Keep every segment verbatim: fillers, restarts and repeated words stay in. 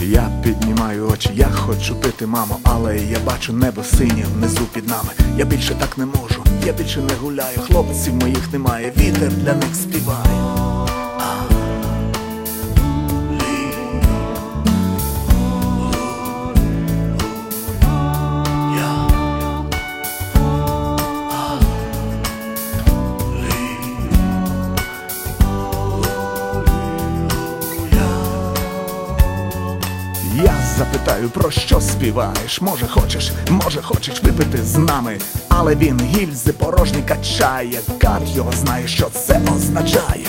Я піднімаю очі, я хочу пити, мамо, але я бачу небо синє внизу під нами. Я більше так не можу, я більше не гуляю, хлопців моїх немає, вітер для них співає. Я запитаю, про що співаєш? Може хочеш, може хочеш випити з нами. Але він гільзи порожні качає, гад його знає, що це означає.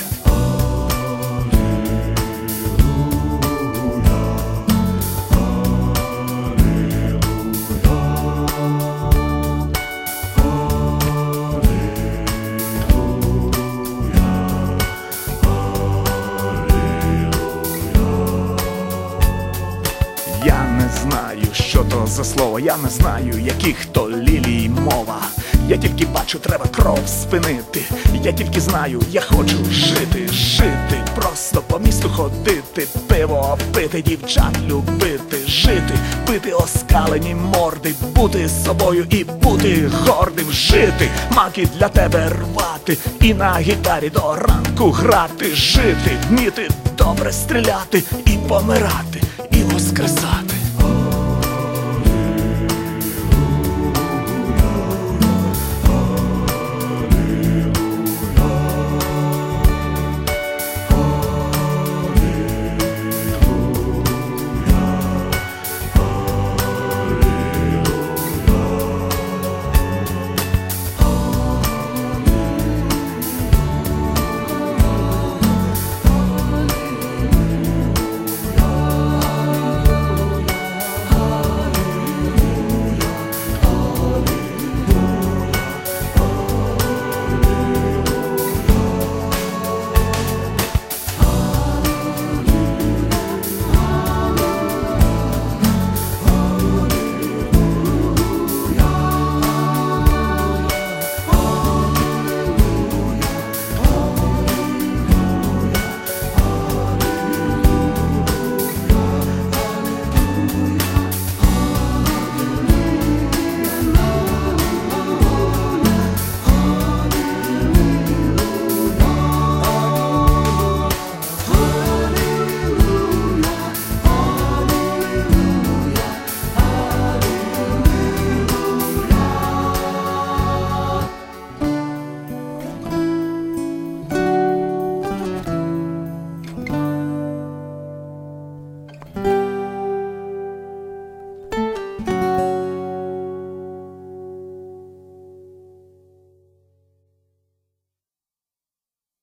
Я не знаю, що то за слово, я не знаю, яких то лілій мова. Я тільки бачу, треба кров спинити. Я тільки знаю, я хочу жити, жити, просто по місту ходити, пиво пити, дівчат любити, жити, пити оскалені морди, бути собою і бути гордим, жити, маки для тебе рвати і на гітарі до ранку грати, жити, вміти добре стріляти і помирати, і воскресати.